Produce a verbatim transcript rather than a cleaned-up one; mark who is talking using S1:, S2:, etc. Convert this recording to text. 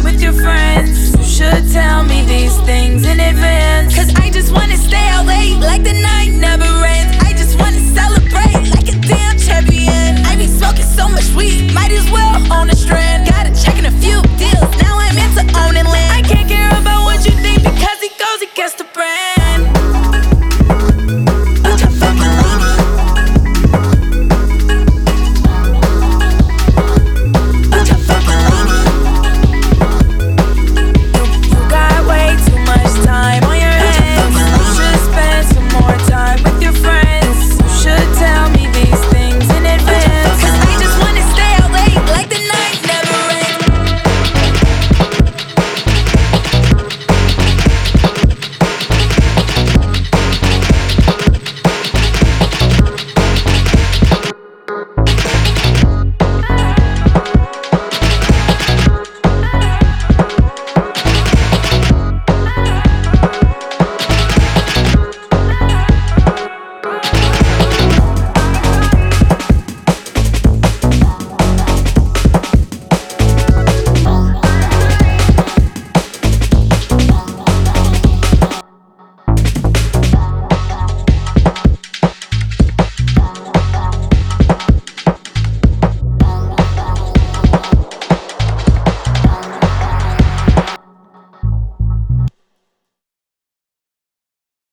S1: with your friends. You should tell me these things in advance. Cause I just wanna stay out late like the night never ends. I just wanna celebrate like a damn champion. I be smoking so much weed, might as well own a strand.